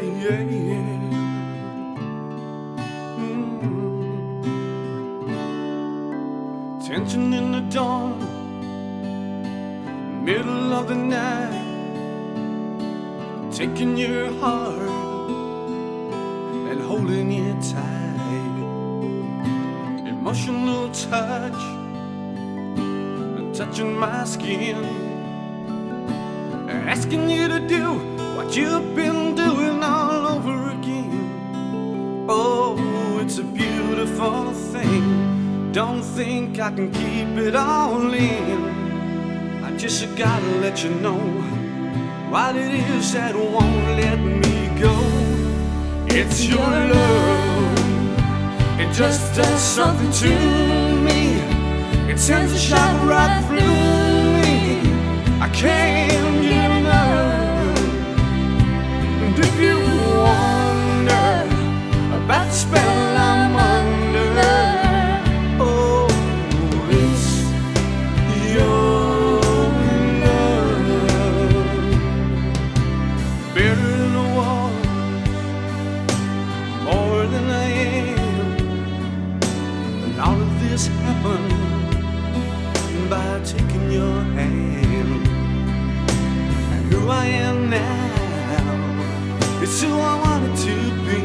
yeah, yeah. Tension in the dawn, middle of the night, taking your heart and holding it tight. Emotional touch, touching my skin, asking you to do what you've been doing all over again. Oh, it's a beautiful thing. Don't think I can keep it all in. I just gotta let you know what it is that won't let me go. It's your love. It just does something to me. It sends a shot right through me. I can't get enough. And if you wonder about the spell I'm under, oh, it's your love. Buried in the wall, more than I am. And all of this happened by taking your hand. And who I am now, it's who I wanted to be.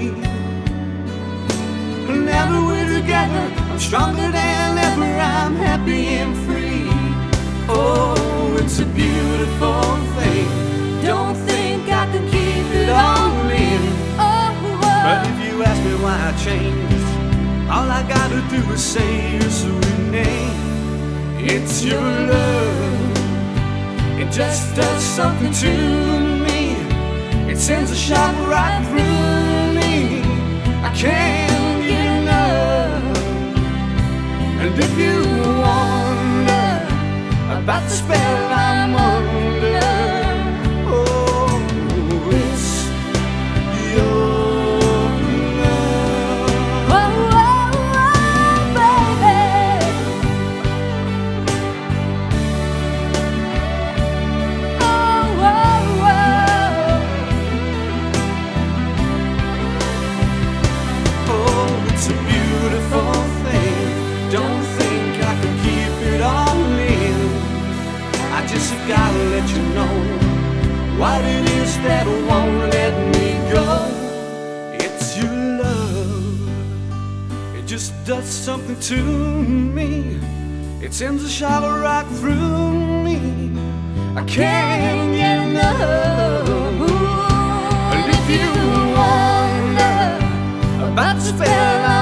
And now that we're together, I'm stronger than ever, I'm happy and free. Oh, it's a beautiful thing. Don't think I can keep it all in. But if you ask me why I changed, all I gotta do is say your sweet name. It's your love. It just does something to me. It sends a shot right through me. I can't get enough. And if you wonder about the spell I'm under, oh, it's your gotta let you know what it is that won't let me go. It's your love. It just does something to me. It sends a shot right through me. I can't get enough. And if you wonder about the spell